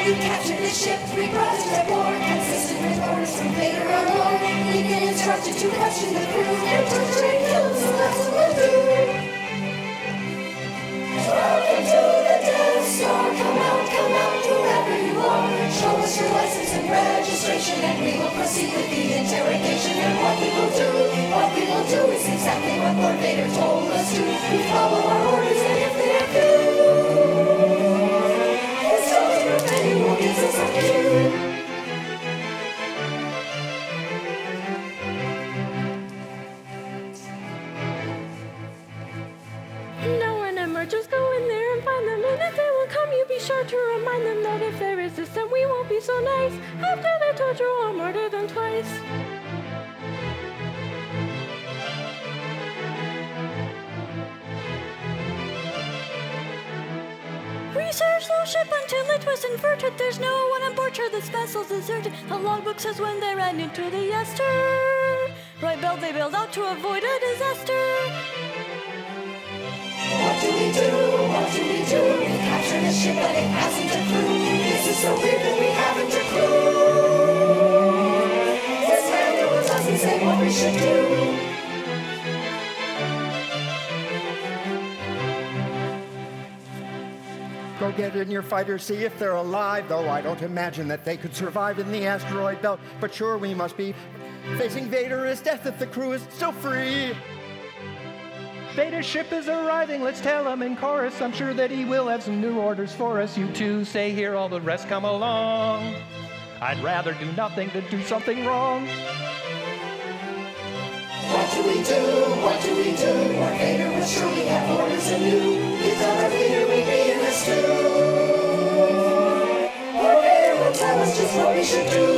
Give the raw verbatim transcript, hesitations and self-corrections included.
You captured the ship, we brought it to port. Consistent with orders from Vader our Lord. We've been instructed to question the crew and torture and kill, so that's what we'll do. Welcome to the Death Star. Come out, come out, whoever you are. Show us your license and registration, and we will proceed with the interrogation. And what we will do, what we will do is exactly what Lord Vader told us to. We follow our orders, and if they are few, his soldier of anyone gives us a cue. Just go in there and find them, and if they will come, you be sure to remind them that if they're resistant, we won't be so nice after they torture or murder them twice. Research the ship until it was inverted. There's no one on board her, this vessel's deserted. The logbook says when they ran into the Ester, right belt they bailed out to avoid a disaster. What do we do? What do we do? We captured a ship but it hasn't a crew. This is so weird that we haven't a clue. This manual doesn't say what we should do. Go get in your fighter, see if they're alive, though I don't imagine that they could survive in the asteroid belt. But sure, we must be facing Vader as death if the crew is still free. Vader's ship is arriving, let's tell him in chorus. I'm sure that he will have some new orders for us. You two stay here, all the rest come along. I'd rather do nothing than do something wrong. What do we do? What do we do? Lord Vader will surely have orders anew. Without our leader, we'd be in a stew. Lord Vader will tell us just what we should do.